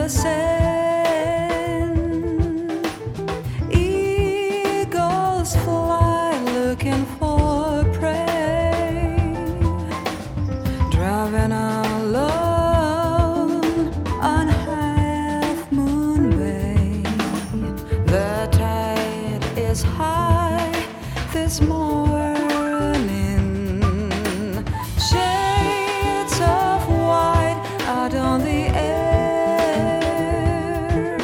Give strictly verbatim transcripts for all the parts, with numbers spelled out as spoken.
the sand. Eagles fly looking for prey, driving alone on Half Moon Bay. The tide is high this morning. Shades of white out on the air.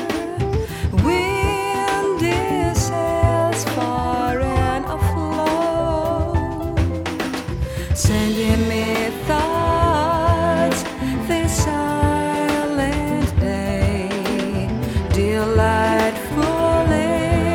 Windy sails far and afloat, sending me thoughts this silent day, delightfully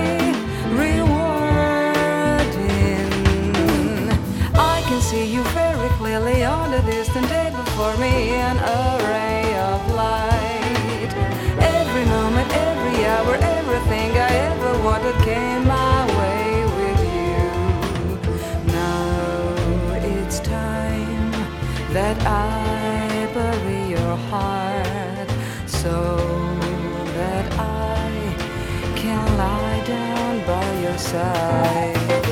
rewarding. I can see you very clearly on the distant day before me, an array of light. Every moment, every hour, everything I ever wanted came my way with you. Now it's time that I bury your heart, so that I can lie down by your side.